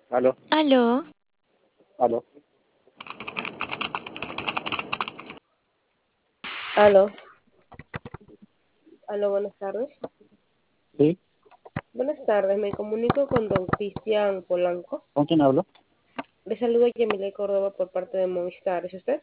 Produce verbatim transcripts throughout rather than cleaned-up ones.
Aló, Aló, aló. Aló, aló, buenas tardes. Sí, Buenas tardes, me comunico con don Cristian Polanco. ¿con quién hablo? Le saludo Yamile Córdoba por parte de Movistar. ¿Es usted?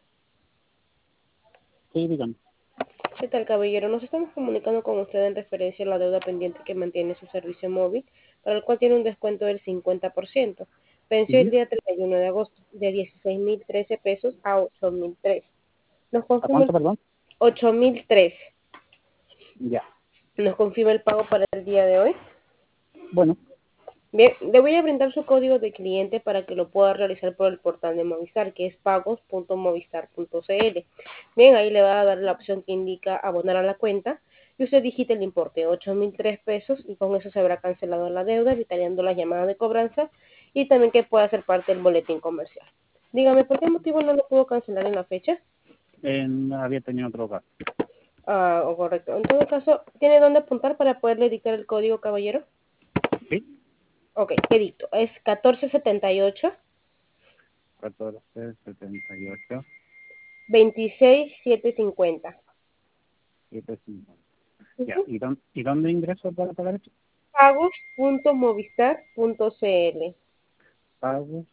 Sí, dígame. ¿Qué tal, caballero? Nos estamos comunicando con usted en referencia a la deuda pendiente que mantiene su servicio móvil, para el cual tiene un descuento del cincuenta por ciento. Venció el Ujú. día treinta y uno de agosto, de dieciséis mil trece pesos a ocho mil tres. Nos ¿A confirma cuánto, el perdón? ocho mil tres. Ya. Nos confirma el pago para el día de hoy. Bueno, Bien, le voy a brindar su código de cliente para que lo pueda realizar por el portal de Movistar, que es pagos punto movistar punto cl. Bien, ahí le va a dar la opción que indica abonar a la cuenta y usted digita el importe, ocho mil tres pesos, y con eso se habrá cancelado la deuda, evitando la llamada de cobranza y también que pueda ser parte del boletín comercial. Dígame, ¿por qué motivo no lo pudo cancelar en la fecha? en- había tenido otro gasto. Ah, o correcto. En todo caso, ¿tiene dónde apuntar para poderle dictar el código, caballero? Sí, Ok, ¿qué dicto? Es catorce setenta y ocho. catorce, setenta y ocho, veintiséis mil setecientos cincuenta. setenta y cinco. Ya, Ujú. ¿y dónde, ¿y dónde ingreso para pagar esto? pagos punto movistar punto cl. Pagos.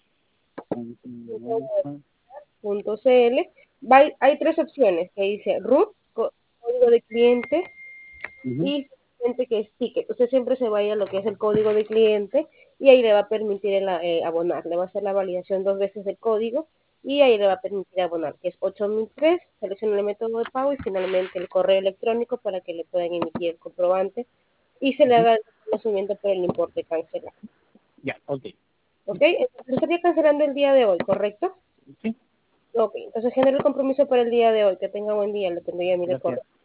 Punto cl. Va- hay tres opciones que dice root, co- código de cliente, Ujú. y cliente que es ticket. Usted siempre se vaya a lo que es el código de cliente y ahí le va a permitir el, eh, abonar. Le va a hacer la validación dos veces del código y ahí le va a permitir abonar, que es ocho mil tres. Selecciona el método de pago y finalmente el correo electrónico para que le puedan emitir el comprobante y se le Ujú. haga el reconocimiento por el importe cancelado. Ya, ok. ¿Ok? Entonces estaría cancelando el día de hoy, ¿correcto? Sí, Ok, entonces genero el compromiso para el día de hoy. Que tenga buen día, le tendría mi gracias. correo.